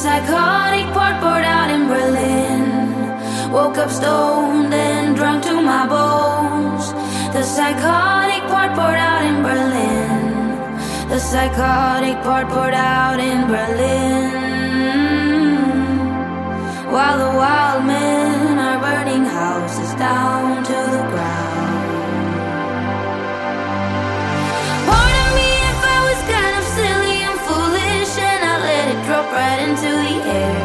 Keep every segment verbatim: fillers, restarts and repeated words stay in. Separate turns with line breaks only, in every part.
psychotic part poured out in Berlin. Woke up stoned and drunk to my bones. The psychotic part poured out in Berlin. The psychotic part poured out in Berlin. While the wild men are burning houses down to the ground. Pardon me if I was kind of silly and foolish, and I let it drop right into the air.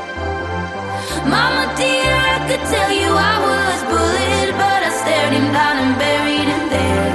Mama dear, I could tell you I was bullied, but I stared him down and buried him there.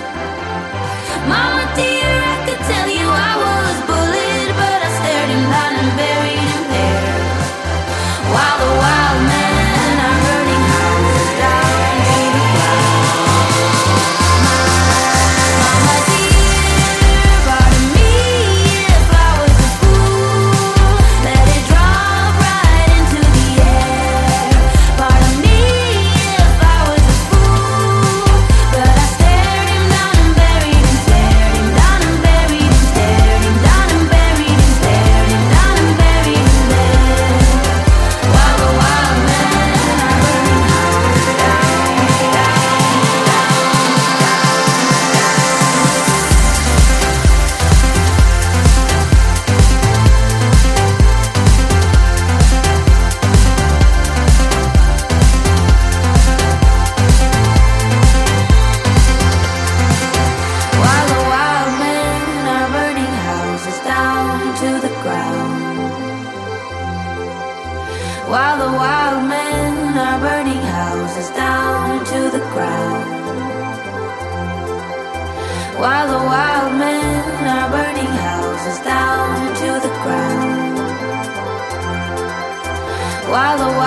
Mama dear, I could tell you I was bullied, but I stared him down and buried him there. While the wild men are burning houses down to the ground. Mama dear, pardon me if I was a fool. Let it drop right into the air. Pardon me if I was a fool, but I stared him down and buried him, stared him down and buried him, stared him down and buried him, stared him down and buried him there. While the wild men are burning houses down, down, down, while the wild men are burning houses down to the ground. While the wild men are burning houses down to the ground. While the wild men are burning houses down to the ground. While the